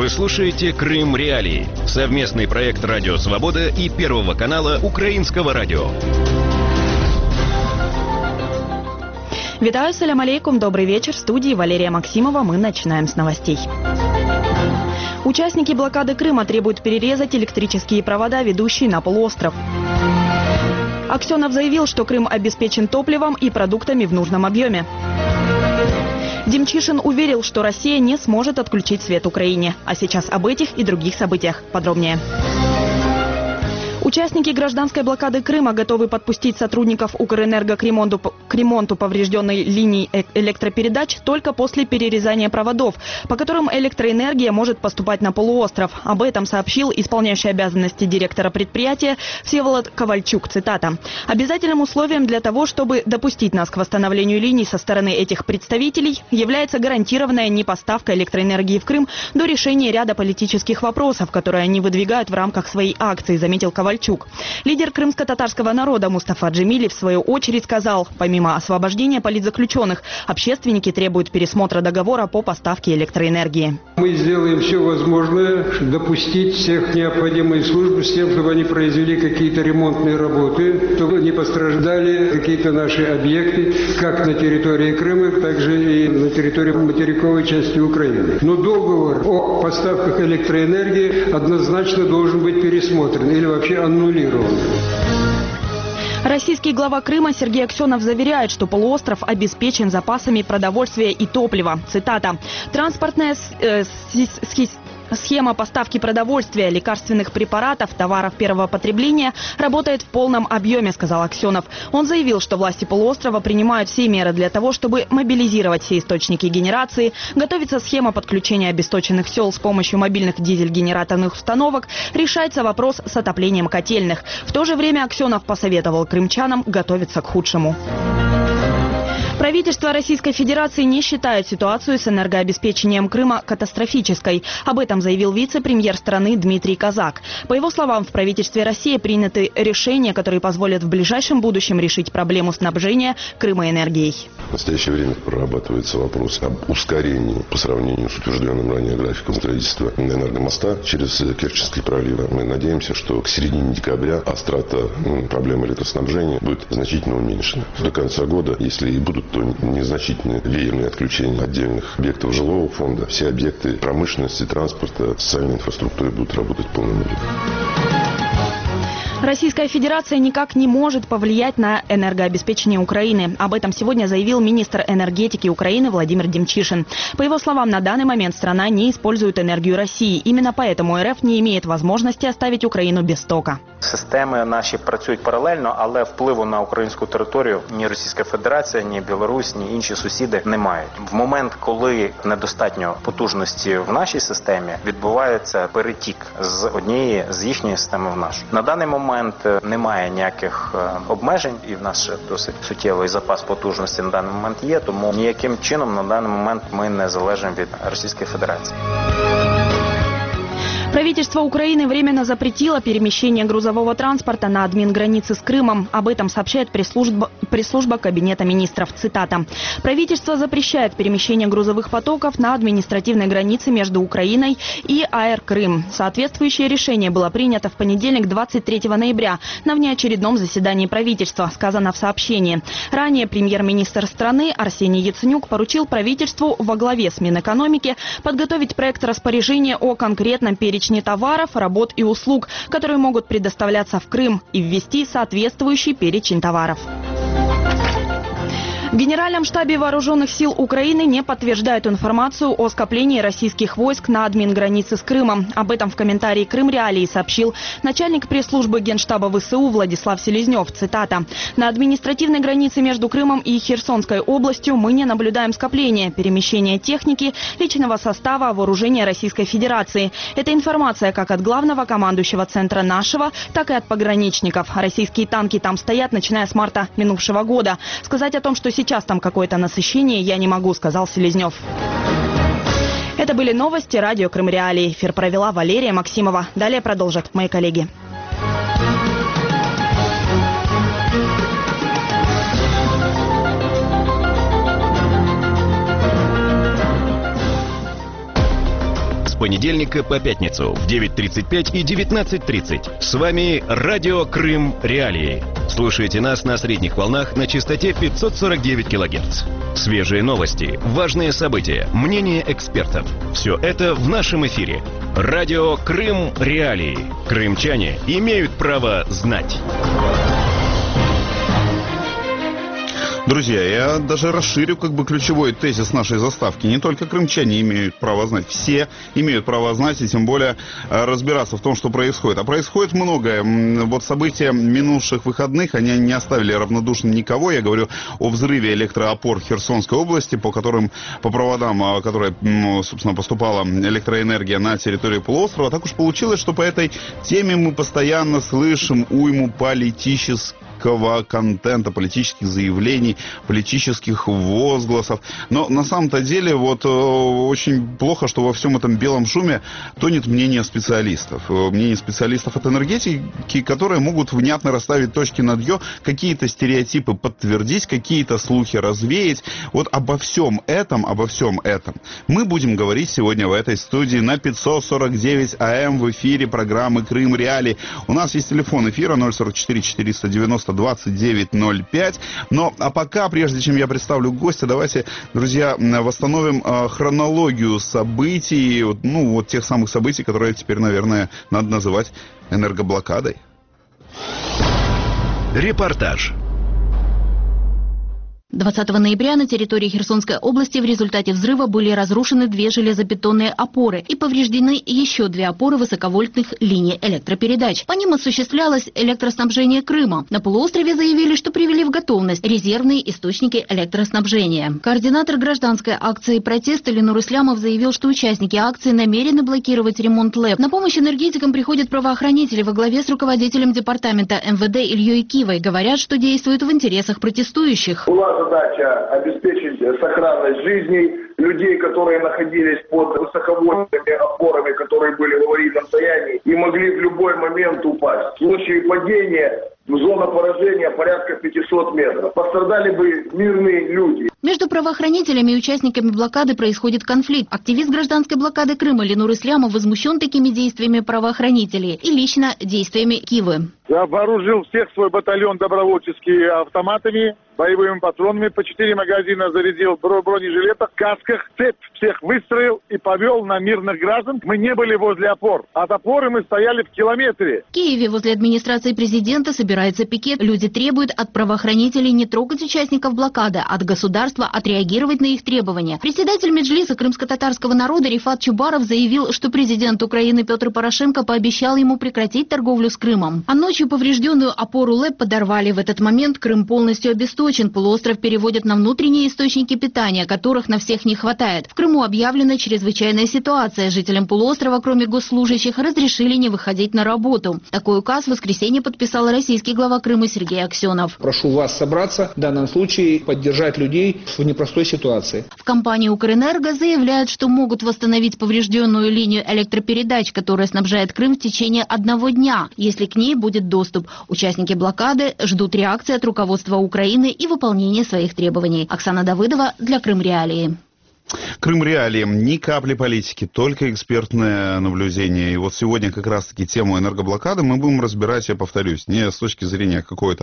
Вы слушаете «Крым Реалии» — совместный проект «Радио Свобода» и Первого канала Украинского радио. Витаю, салям алейкум, добрый вечер. В студии Валерия Максимова. Мы начинаем с новостей. Участники блокады Крыма требуют перерезать электрические провода, ведущие на полуостров. Аксенов заявил, что Крым обеспечен топливом и продуктами в нужном объеме. Демчишин уверил, что Россия не сможет отключить свет Украине. А сейчас об этих и других событиях подробнее. Участники гражданской блокады Крыма готовы подпустить сотрудников Укрэнерго к ремонту поврежденной линии электропередач только после перерезания проводов, по которым электроэнергия может поступать на полуостров. Об этом сообщил исполняющий обязанности директора предприятия Всеволод Ковальчук. Цитата. «Обязательным условием для того, чтобы допустить нас к восстановлению линий со стороны этих представителей, является гарантированная непоставка электроэнергии в Крым до решения ряда политических вопросов, которые они выдвигают в рамках своей акции», заметил Ковальчук. Лидер крымско-татарского народа Мустафа Джемили в свою очередь сказал, помимо освобождения политзаключенных, общественники требуют пересмотра договора по поставке электроэнергии. Мы сделаем все возможное, допустить всех необходимые службы с тем, чтобы они произвели какие-то ремонтные работы, чтобы не пострадали какие-то наши объекты, как на территории Крыма, так же и на территории материковой части Украины. Но договор о поставках электроэнергии однозначно должен быть пересмотрен или вообще аннулирован. Российский глава Крыма Сергей Аксенов заверяет, что полуостров обеспечен запасами продовольствия и топлива. Цитата. «Транспортная схема поставки продовольствия, лекарственных препаратов, товаров первого потребления работает в полном объеме», сказал Аксенов. Он заявил, что власти полуострова принимают все меры для того, чтобы мобилизировать все источники генерации, готовится схема подключения обесточенных сел с помощью мобильных дизель-генераторных установок, решается вопрос с отоплением котельных. В то же время Аксенов посоветовал крымчанам готовиться к худшему. Правительство Российской Федерации не считает ситуацию с энергообеспечением Крыма катастрофической. Об этом заявил вице-премьер страны Дмитрий Казак. По его словам, в правительстве России приняты решения, которые позволят в ближайшем будущем решить проблему снабжения Крыма энергией. В настоящее время прорабатывается вопрос об ускорении по сравнению с утвержденным ранее графиком строительства энергомоста через Керченский пролив. Мы надеемся, что к середине декабря острота проблемы электроснабжения будет значительно уменьшена. До конца года, если и будут то незначительные веерные отключения отдельных объектов жилого фонда, все объекты промышленности, транспорта, социальной инфраструктуры будут работать в полном объеме. Российская Федерация никак не может повлиять на энергообеспечение Украины. Об этом сегодня заявил министр энергетики Украины Владимир Демчишин. По его словам, на данный момент страна не использует энергию России. Именно поэтому РФ не имеет возможности оставить Украину без тока. Системи наші працюють паралельно, але впливу на українську територію ні Російська Федерація, ні Білорусь, ні інші сусіди не мають. В момент, коли недостатньо потужності в нашій системі, відбувається перетік з однієї з їхньої системи в нашу. На даний момент немає ніяких обмежень і в нас досить суттєвий запас потужності на даний момент є, тому ніяким чином на даний момент ми не залежимо від Російської Федерації. Правительство Украины временно запретило перемещение грузового транспорта на админгранице с Крымом. Об этом сообщает пресс-служба Кабинета министров. Цитата. «Правительство запрещает перемещение грузовых потоков на административной границе между Украиной и АЭР Крым. Соответствующее решение было принято в понедельник, 23 ноября, на внеочередном заседании правительства», сказано в сообщении. Ранее премьер-министр страны Арсений Яценюк поручил правительству во главе с Минэкономики подготовить проект распоряжения о конкретном перечне товаров, работ и услуг, которые могут предоставляться в Крым, и ввести соответствующий перечень товаров. В Генеральном штабе Вооруженных сил Украины не подтверждают информацию о скоплении российских войск на админгранице с Крымом. Об этом в комментарии «Крым Реалии» сообщил начальник пресс-службы Генштаба ВСУ Владислав Селезнев. Цитата. «На административной границе между Крымом и Херсонской областью мы не наблюдаем скопления, перемещения техники, личного состава, вооружения Российской Федерации. Это информация как от главного командующего центра нашего, так и от пограничников. Российские танки там стоят, начиная с марта минувшего года. Сказать о том, что сейчас там какое-то насыщение, я не могу», сказал Селезнев. Это были новости радио Крым Реалии. Эфир провела Валерия Максимова. Далее продолжат мои коллеги. понедельника по пятницу в 9:35 и 19:30. С вами Радио Крым Реалии. Слушайте нас на средних волнах на частоте 549 кГц. Свежие новости, важные события, мнения экспертов. Все это в нашем эфире. Радио Крым Реалии. Крымчане имеют право знать. Друзья, я даже расширю ключевой тезис нашей заставки. Не только крымчане имеют право знать, все имеют право знать и тем более разбираться в том, что происходит. А происходит многое. Вот события минувших выходных, они не оставили равнодушным никого. Я говорю о взрыве электроопор в Херсонской области, по проводам, которые, собственно, поступала электроэнергия на территорию полуострова. Так уж получилось, что по этой теме мы постоянно слышим уйму политических контента, политических заявлений, политических возгласов. Но на самом-то деле очень плохо, что во всем этом белом шуме тонет мнение специалистов. Мнение специалистов от энергетики, которые могут внятно расставить точки над «ё», какие-то стереотипы подтвердить, какие-то слухи развеять. Вот обо всем этом мы будем говорить сегодня в этой студии на 549 АМ в эфире программы «Крым Реалии». У нас есть телефон эфира 044 490 2905. Но а пока, прежде чем я представлю гостя, давайте, друзья, восстановим хронологию событий, тех самых событий, которые теперь, наверное, надо называть энергоблокадой. Репортаж. 20 ноября на территории Херсонской области в результате взрыва были разрушены 2 железобетонные опоры и повреждены еще 2 опоры высоковольтных линий электропередач. По ним осуществлялось электроснабжение Крыма. На полуострове заявили, что привели в готовность резервные источники электроснабжения. Координатор гражданской акции протеста Ленур Ислямов заявил, что участники акции намерены блокировать ремонт ЛЭП. На помощь энергетикам приходят правоохранители во главе с руководителем департамента МВД Ильей Кивой. Говорят, что действуют в интересах протестующих. Задача обеспечить сохранность жизней людей, которые находились под высоковольтными опорами, которые были в аварийном состоянии и могли в любой момент упасть. В случае падения зона поражения порядка 500 метров. Пострадали бы мирные люди. Между правоохранителями и участниками блокады происходит конфликт. Активист гражданской блокады Крыма Ленур Ислямов возмущен такими действиями правоохранителей и лично действиями Кивы. Я вооружил всех свой батальон добровольческими автоматами, боевыми патронами, по 4 магазина зарядил в бронежилетах, касках, цепь всех выстроил и повел на мирных граждан. Мы не были возле опор. От опоры мы стояли в километре. В Киеве возле администрации президента собирается пикет. Люди требуют от правоохранителей не трогать участников блокады, от государства отреагировать на их требования. Председатель Меджлиса крымско-татарского народа Рифат Чубаров заявил, что президент Украины Петр Порошенко пообещал ему прекратить торговлю с Крымом. А ночью поврежденную опору ЛЭП подорвали. В этот момент Крым полностью обесточен. Полуостров переводят на внутренние источники питания, которых на всех не хватает. В Крыму объявлена чрезвычайная ситуация. Жителям полуострова, кроме госслужащих, разрешили не выходить на работу. Такой указ в воскресенье подписал российский глава Крыма Сергей Аксенов. Прошу вас собраться, в данном случае поддержать людей в непростой ситуации. В компании «Укрэнерго» заявляют, что могут восстановить поврежденную линию электропередач, которая снабжает Крым в течение 1 дня, если к ней будет доступ. Участники блокады ждут реакции от руководства Украины и выполнения своих требований. Оксана Давыдова для Крым Реалии. Крым Реалии. Ни капли политики, только экспертное наблюдение. И вот сегодня как раз-таки тему энергоблокады мы будем разбирать, я повторюсь, не с точки зрения какой-то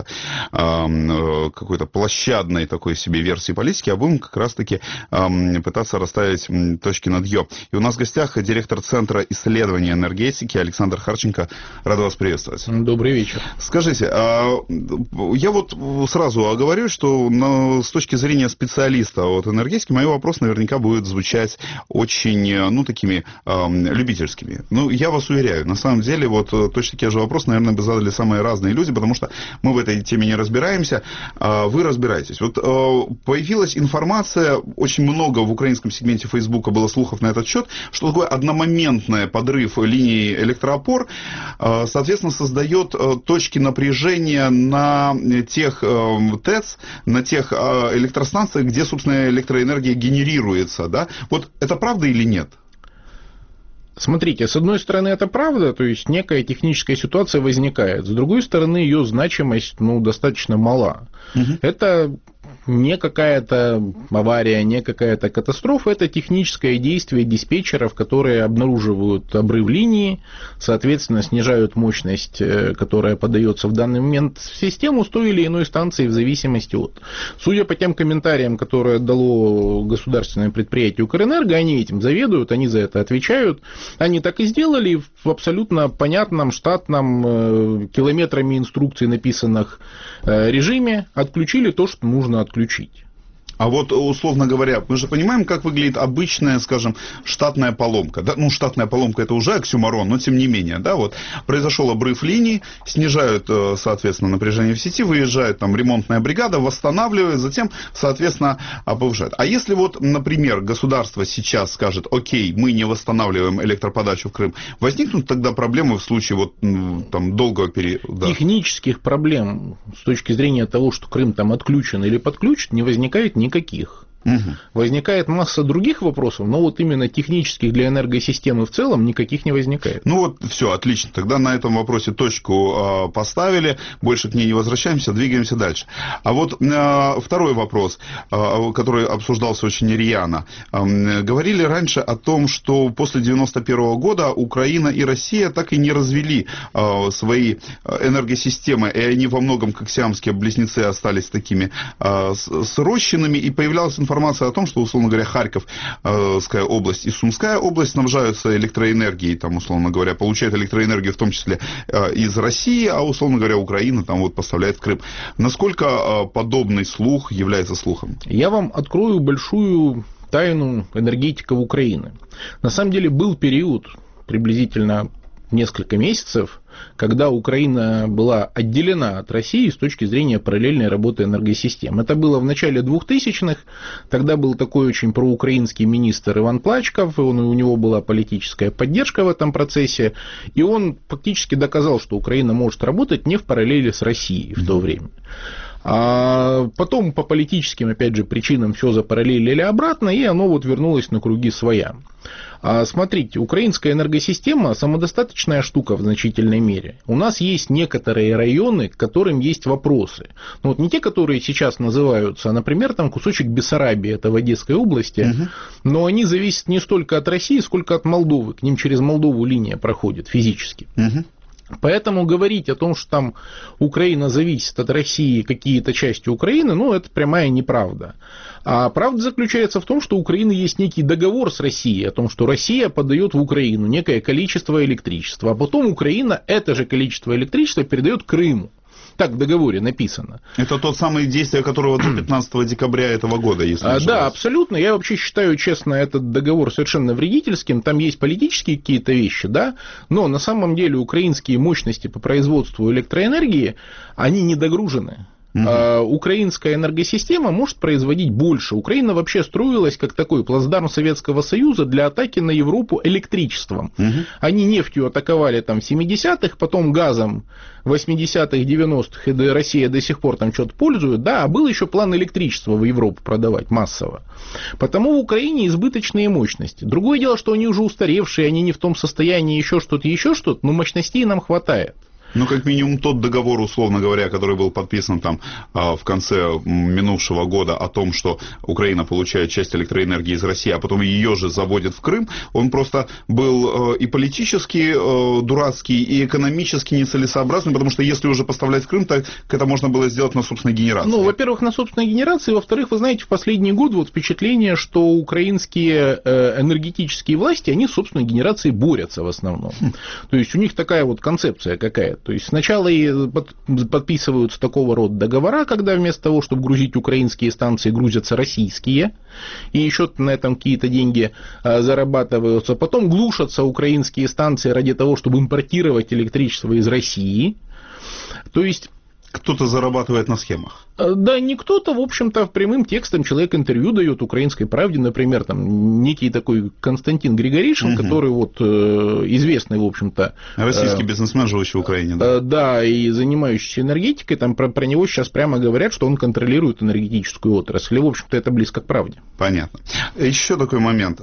площадной такой себе версии политики, а будем как раз-таки пытаться расставить точки над «ё». И у нас в гостях директор Центра исследования энергетики Александр Харченко. Рад вас приветствовать. Добрый вечер. Скажите, я вот сразу оговорю, что с точки зрения специалиста от энергетики, мой вопрос наверняка будет звучать очень, такими любительскими. Я вас уверяю, на самом деле, точно такие же вопросы, наверное, бы задали самые разные люди, потому что мы в этой теме не разбираемся, вы разбираетесь. Появилась информация, очень много в украинском сегменте Фейсбука было слухов на этот счет, что такое одномоментный подрыв линий электроопор, соответственно, создает точки напряжения на тех ТЭЦ, на тех электростанциях, где, собственно, электроэнергия генерируется. Да? Вот это правда или нет? Смотрите, с одной стороны, это правда, то есть некая техническая ситуация возникает. С другой стороны, ее значимость достаточно мала. Это не какая-то авария, не какая-то катастрофа, это техническое действие диспетчеров, которые обнаруживают обрыв линии, соответственно, снижают мощность, которая подается в данный момент в систему с той или иной станции в зависимости от. Судя по тем комментариям, которые дало государственное предприятие Укрэнерго, они этим заведуют, они за это отвечают. Они так и сделали в абсолютно понятном, штатном, километрами инструкций написанных режиме, отключили то, что нужно отключить. А вот, условно говоря, мы же понимаем, как выглядит обычная, скажем, штатная поломка. Да? Ну, штатная поломка — это уже оксюморон, но тем не менее, да, вот произошел обрыв линии, снижают, соответственно, напряжение в сети, выезжает там ремонтная бригада, восстанавливает, затем, соответственно, повышает. А если вот, например, государство сейчас скажет: окей, мы не восстанавливаем электроподачу в Крым, возникнут тогда проблемы в случае вот там долгого периода? Технических проблем с точки зрения того, что Крым там отключен или подключен, не возникает никаких. Возникает масса других вопросов, но вот именно технических для энергосистемы в целом никаких не возникает. Ну вот, все, отлично. Тогда на этом вопросе точку поставили, больше к ней не возвращаемся, двигаемся дальше. А вот второй вопрос, который обсуждался очень рьяно. Говорили раньше о том, что после 1991 года Украина и Россия так и не развели свои энергосистемы, и они во многом, как сиамские близнецы, остались такими срощенными, и появлялась информация о том, что, условно говоря, Харьковская область и Сумская область снабжаются электроэнергией, там, условно говоря, получают электроэнергию в том числе из России, а, условно говоря, Украина там вот поставляет в Крым. Насколько подобный слух является слухом? Я вам открою большую тайну энергетиков Украины. На самом деле был период, приблизительно несколько месяцев, когда Украина была отделена от России с точки зрения параллельной работы энергосистем. Это было в начале 2000-х, тогда был такой очень проукраинский министр Иван Плачков, у него была политическая поддержка в этом процессе, и он фактически доказал, что Украина может работать не в параллели с Россией в то время. А потом по политическим, опять же, причинам все запараллелили обратно, и оно вот вернулось на круги своя. Смотрите, украинская энергосистема самодостаточная штука в значительной мере. У нас есть некоторые районы, к которым есть вопросы. Ну, вот не те, которые сейчас называются, а, например, там кусочек Бессарабии, это в Одесской области, но они зависят не столько от России, сколько от Молдовы. К ним через Молдову линия проходит физически. Поэтому говорить о том, что там Украина зависит от России, какие-то части Украины, ну, это прямая неправда. А правда заключается в том, что у Украины есть некий договор с Россией о том, что Россия подает в Украину некое количество электричества, а потом Украина это же количество электричества передает Крыму. Так в договоре написано. Это тот самый действие, которого до 15 декабря этого года, если не ошибаюсь. Да, абсолютно. Я вообще считаю, честно, этот договор совершенно вредительским. Там есть политические какие-то вещи, да, но на самом деле украинские мощности по производству электроэнергии, они недогружены. Украинская энергосистема может производить больше. Украина вообще строилась как такой плацдарм Советского Союза для атаки на Европу электричеством. Они нефтью атаковали там в 70-х, потом газом в 80-х, 90-х, и Россия до сих пор там что-то пользует. Да, а был еще план электричества в Европу продавать массово. Потому в Украине избыточные мощности. Другое дело, что они уже устаревшие, они не в том состоянии, еще что-то, но мощностей нам хватает. Ну, как минимум, тот договор, условно говоря, который был подписан там в конце минувшего года о том, что Украина получает часть электроэнергии из России, а потом ее же заводит в Крым, он просто был и политически дурацкий, и экономически нецелесообразный, потому что если уже поставлять в Крым, так это можно было сделать на собственной генерации. Ну, во-первых, на собственной генерации, во-вторых, вы знаете, в последний год вот впечатление, что украинские энергетические власти, они с собственной генерацией борются в основном. То есть у них такая вот концепция какая-то. То есть сначала и подписываются такого рода договора, когда вместо того, чтобы грузить украинские станции, грузятся российские, и еще на этом какие-то деньги зарабатываются. Потом глушатся украинские станции ради того, чтобы импортировать электричество из России. То есть кто-то зарабатывает на схемах. Да, не кто-то, в общем-то, прямым текстом человек интервью дает «Украинской правде», например, там некий такой Константин Григоришин, который вот известный, в общем-то... Российский бизнесмен, живущий в Украине, да? Да, и занимающийся энергетикой, там про него сейчас прямо говорят, что он контролирует энергетическую отрасль, и, в общем-то, это близко к правде. Понятно. Еще такой момент.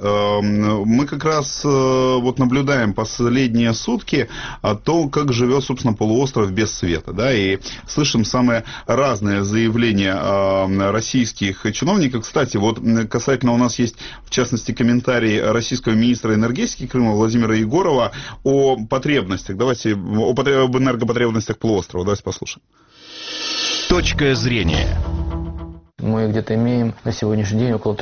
Мы как раз вот наблюдаем последние сутки о том, как живет, собственно, полуостров без света, да, и слышим слышим самые разные заявления российских чиновников. Кстати, вот касательно у нас есть, в частности, комментарий российского министра энергетики Крыма Владимира Егорова о потребностях. Давайте об энергопотребностях полуострова. Давайте послушаем. Точка зрения. Мы где-то имеем на сегодняшний день около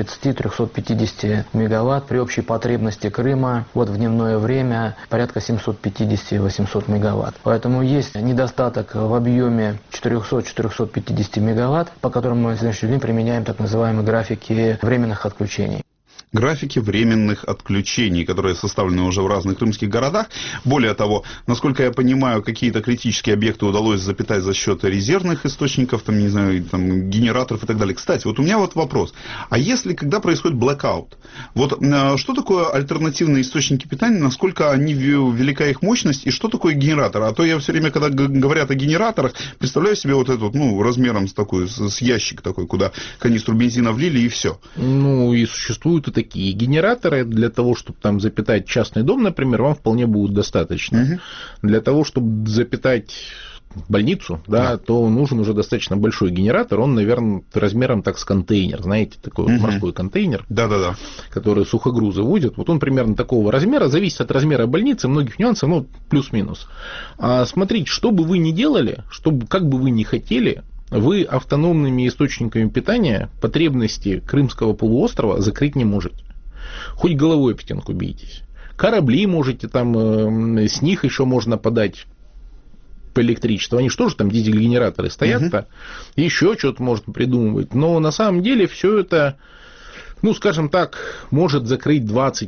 330-350 мегаватт при общей потребности Крыма вот в дневное время порядка 750-800 мегаватт. Поэтому есть недостаток в объеме 400-450 мегаватт, по которым мы на сегодняшний день применяем так называемые графики временных отключений. Графики временных отключений, которые составлены уже в разных крымских городах. Более того, насколько я понимаю, какие-то критические объекты удалось запитать за счет резервных источников, там, не знаю, там, генераторов и так далее. Кстати, вот у меня вот вопрос. А если, когда происходит блэкаут, вот что такое альтернативные источники питания, насколько они велика их мощность, и что такое генератор? А то я все время, когда говорят о генераторах, представляю себе вот этот, ну, размером с такой, с ящик такой, куда канистру бензина влили и все. Ну, и существуют и такие генераторы. Для того, чтобы там запитать частный дом, например, вам вполне будет достаточно. Угу. Для того, чтобы запитать больницу, да, то нужен уже достаточно большой генератор. Он, наверное, размером так с контейнер. Знаете, такой вот морской контейнер, который сухогрузы водят. Вот он примерно такого размера. Зависит от размера больницы, многих нюансов, ну, плюс-минус. Смотрите, что бы вы ни делали, как бы вы ни хотели, вы автономными источниками питания потребности Крымского полуострова закрыть не можете. Хоть головой об стенку бейтесь. Корабли можете там, с них еще можно подать по электричеству. Они что же там, дизель-генераторы стоят-то, еще что-то можно придумывать. Но на самом деле все это, ну, скажем так, может закрыть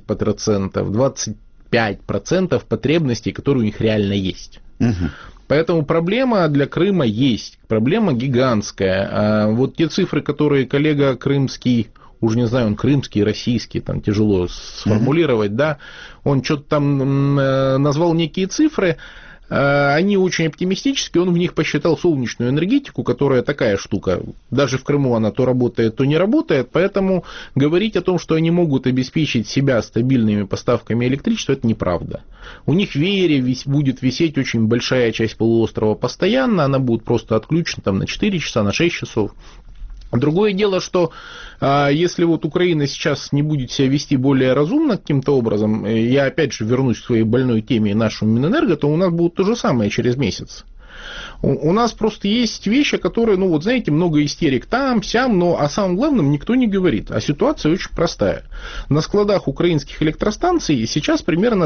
20%, 25% потребностей, которые у них реально есть. Поэтому проблема для Крыма есть, проблема гигантская. Вот те цифры, которые коллега крымский, уже не знаю, он крымский, российский, там тяжело сформулировать, да, он что-то там назвал некие цифры, они очень оптимистические, он в них посчитал солнечную энергетику, которая такая штука, даже в Крыму она то работает, то не работает, поэтому говорить о том, что они могут обеспечить себя стабильными поставками электричества, это неправда. У них в веере будет висеть очень большая часть полуострова постоянно, она будет просто отключена там, на 4 часа, на 6 часов. Другое дело, что если вот Украина сейчас не будет себя вести более разумно каким-то образом, я опять же вернусь к своей больной теме нашему Минэнерго, то у нас будет то же самое через месяц. У нас просто есть вещи, которые, ну вот знаете, много истерик там, сям, но о самом главном никто не говорит. А ситуация очень простая. На складах украинских электростанций сейчас примерно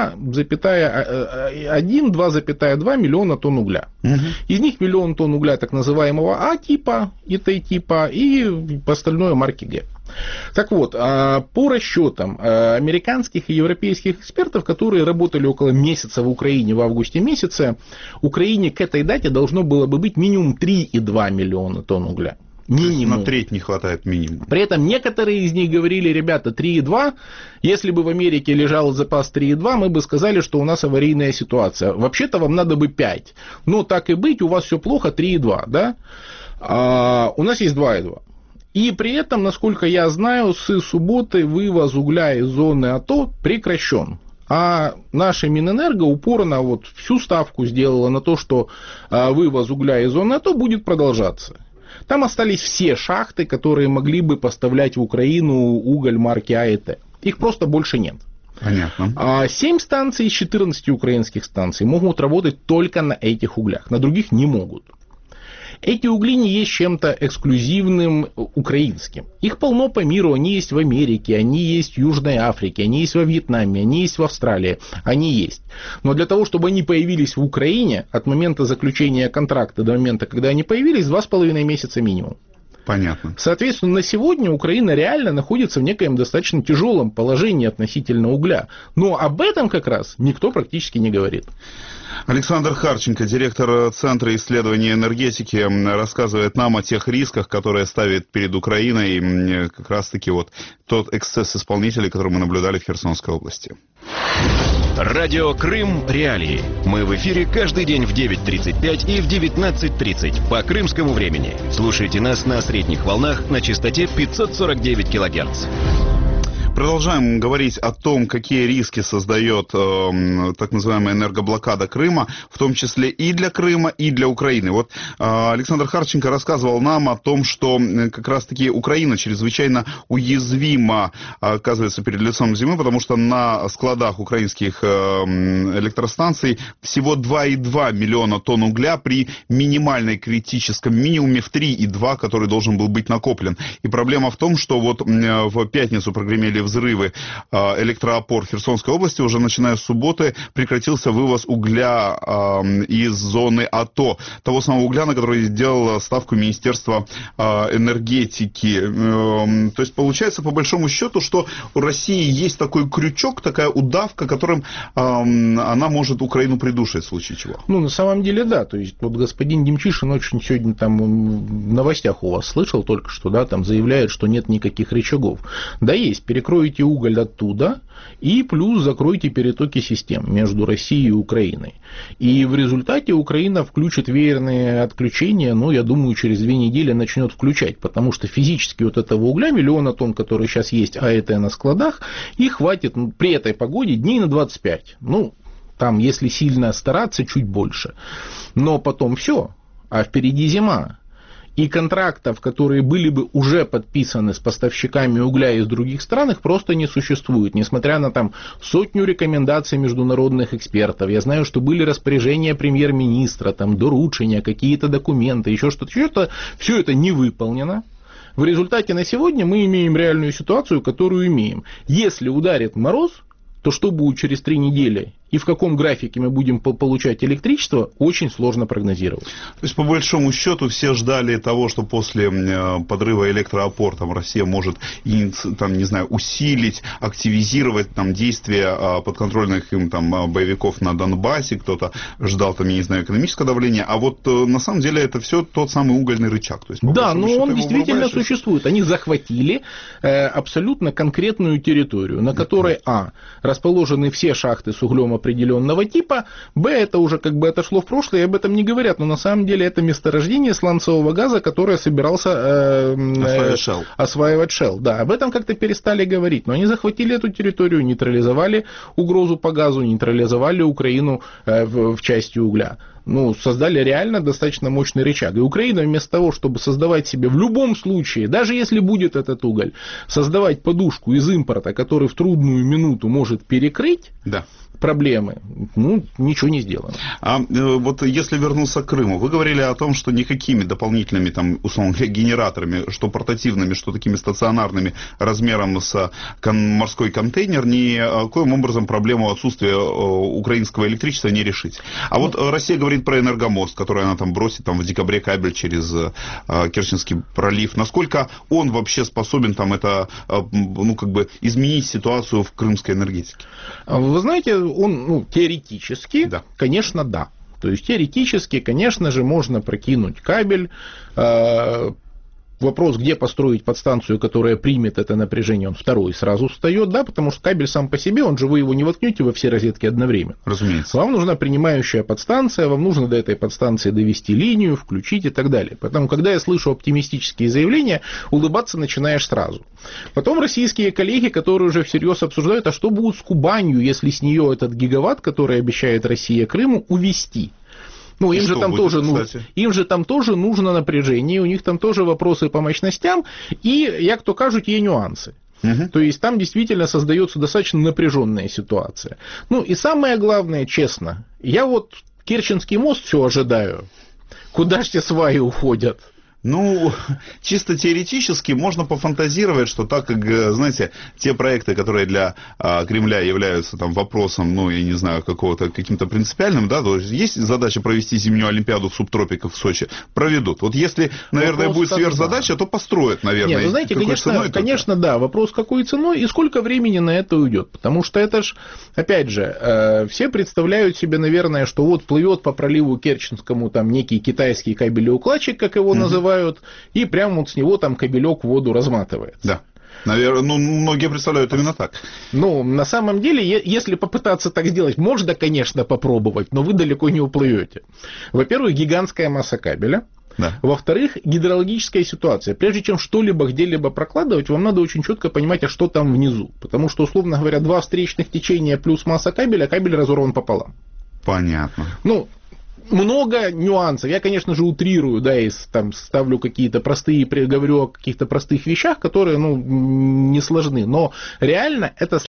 2,1-2,2 миллиона тонн угля. Из них миллион тонн угля так называемого А-типа и Т-типа, и остальное марки Г. Так вот, по расчетам американских и европейских экспертов, которые работали около месяца в Украине в августе месяце, Украине к этой дате должно было бы быть минимум 3,2 миллиона тонн угля. Минимум. На треть не хватает минимум. При этом некоторые из них говорили, ребята, 3,2, если бы в Америке лежал запас 3,2, мы бы сказали, что у нас аварийная ситуация. Вообще-то вам надо бы 5. Но так и быть, у вас все плохо, 3,2, да? У нас есть 2,2. И при этом, насколько я знаю, с субботы вывоз угля из зоны АТО прекращен. А наша Минэнерго упорно вот всю ставку сделала на то, что вывоз угля из зоны АТО будет продолжаться. Там остались все шахты, которые могли бы поставлять в Украину уголь марки А и Т. Их просто больше нет. Понятно. 7 станций из 14 украинских станций могут работать только на этих углях, на других не могут. Эти угли не есть чем-то эксклюзивным украинским. Их полно по миру, они есть в Америке, они есть в Южной Африке, они есть во Вьетнаме, они есть в Австралии, они есть. Но для того, чтобы они появились в Украине, от момента заключения контракта до момента, когда они появились, 2,5 месяца минимум. Понятно. Соответственно, на сегодня Украина реально находится в некоем достаточно тяжелом положении относительно угля. Но об этом как раз никто практически не говорит. Александр Харченко, директор Центра исследования энергетики, рассказывает нам о тех рисках, которые ставит перед Украиной как раз-таки вот тот эксцесс исполнителей, который мы наблюдали в Херсонской области. Радио Крым Реалии. Мы в эфире каждый день в 9:35 и в 19:30 по крымскому времени. Слушайте нас на средних волнах на частоте 549 кГц. Продолжаем говорить о том, какие риски создает так называемая энергоблокада Крыма, в том числе и для Крыма, и для Украины. Вот Александр Харченко рассказывал нам о том, что как раз-таки Украина чрезвычайно уязвима, оказывается, перед лицом зимы, потому что на складах украинских электростанций всего 2,2 миллиона тонн угля при минимальной критическом минимуме в 3,2, который должен был быть накоплен. И проблема в том, что вот в пятницу прогремели взрывы электроопор в Херсонской области, уже начиная с субботы прекратился вывоз угля из зоны АТО, того самого угля, на который сделало ставку Министерство энергетики. То есть получается, по большому счету, что у России есть такой крючок, такая удавка, которым она может Украину придушить в случае чего. Ну, на самом деле, да. То есть, вот господин Демчишин очень сегодня там в новостях у вас слышал только что, да, там заявляет, что нет никаких рычагов. Да, есть. Перекройте уголь оттуда и плюс закройте перетоки систем между Россией и Украиной. И в результате Украина включит веерные отключения, ну, я думаю, через 2 недели начнет включать, потому что физически вот этого угля, миллиона тонн, который сейчас есть, а это на складах, их хватит при этой погоде дней на 25. Ну, там, если сильно стараться, чуть больше. Но потом все, а впереди зима. И контрактов, которые были бы уже подписаны с поставщиками угля из других стран, их просто не существует, несмотря на там сотню рекомендаций международных экспертов. Я знаю, что были распоряжения премьер-министра, там доручения, какие-то документы, еще что-то. Все это не выполнено. В результате на сегодня мы имеем реальную ситуацию, которую имеем. Если ударит мороз, то что будет через 3 недели и в каком графике мы будем получать электричество, очень сложно прогнозировать. То есть, по большому счету, все ждали того, что после подрыва электроопор там, Россия может, там, не знаю, усилить, активизировать там, действия подконтрольных им там, боевиков на Донбассе, кто-то ждал, там, я не знаю, экономическое давление, а вот на самом деле это все тот самый угольный рычаг. То есть, да, но он действительно существует. Они захватили абсолютно конкретную территорию, на которой, расположены все шахты с углем определенного типа, это уже как бы отошло в прошлое, и об этом не говорят, но на самом деле это месторождение сланцевого газа, которое собирался осваивать Shell. Да, об этом как-то перестали говорить, но они захватили эту территорию, нейтрализовали угрозу по газу, нейтрализовали Украину в части угля. Ну, создали реально достаточно мощный рычаг. И Украина вместо того, чтобы создавать себе в любом случае, даже если будет этот уголь, создавать подушку из импорта, который в трудную минуту может перекрыть проблемы, ничего не сделано. А вот если вернуться к Крыму, вы говорили о том, что никакими дополнительными, там, условно говоря, генераторами, что портативными, что такими стационарными, размером с морской контейнер, никоим образом проблему отсутствия украинского электричества не решить. А вот Россия говорит про энергомост, который она там бросит там, в декабре кабель через Керченский пролив. Насколько он вообще способен там это, изменить ситуацию в крымской энергетике? Вы знаете, он, теоретически, конечно, да. То есть, теоретически, конечно же, можно прокинуть кабель. Вопрос, где построить подстанцию, которая примет это напряжение, он второй сразу встает, потому что кабель сам по себе, вы его не воткнете во все розетки одновременно. Разумеется. Вам нужна принимающая подстанция, вам нужно до этой подстанции довести линию, включить и так далее. Поэтому, когда я слышу оптимистические заявления, улыбаться начинаешь сразу. Потом российские коллеги, которые уже всерьез обсуждают, а что будет с Кубанью, если с нее этот гигаватт, который обещает Россия Крыму, увезти? Им же там тоже нужно напряжение, у них там тоже вопросы по мощностям, и, як то кажуть, есть нюансы. То есть там действительно создается достаточно напряженная ситуация. И самое главное, честно, я Керченский мост все ожидаю. Куда ж те сваи уходят? Чисто теоретически можно пофантазировать, что так как, знаете, те проекты, которые для Кремля являются там вопросом, я не знаю, каким-то принципиальным, то есть задача провести зимнюю Олимпиаду в субтропиках в Сочи, проведут. Вот если, наверное, будет сверхзадача, то построят, наверное. Нет, знаете, конечно, да, вопрос какой ценой и сколько времени на это уйдет, потому что это ж, опять же, все представляют себе, наверное, что плывет по проливу Керченскому там некий китайский кабелеукладчик, как его называют, и прямо с него там кабелек в воду разматывается. Да. Наверное, многие представляют именно так. На самом деле, если попытаться так сделать, можно, конечно, попробовать, но вы далеко не уплывете. Во-первых, гигантская масса кабеля. Да. Во-вторых, гидрологическая ситуация. Прежде чем что-либо где-либо прокладывать, вам надо очень четко понимать, а что там внизу. Потому что, условно говоря, 2 встречных течения плюс масса кабеля, кабель разорван пополам. Понятно. Ну, много нюансов. Я, конечно же, утрирую, да, и там ставлю какие-то простые, говорю о каких-то простых вещах, которые, ну, не сложны. Но реально это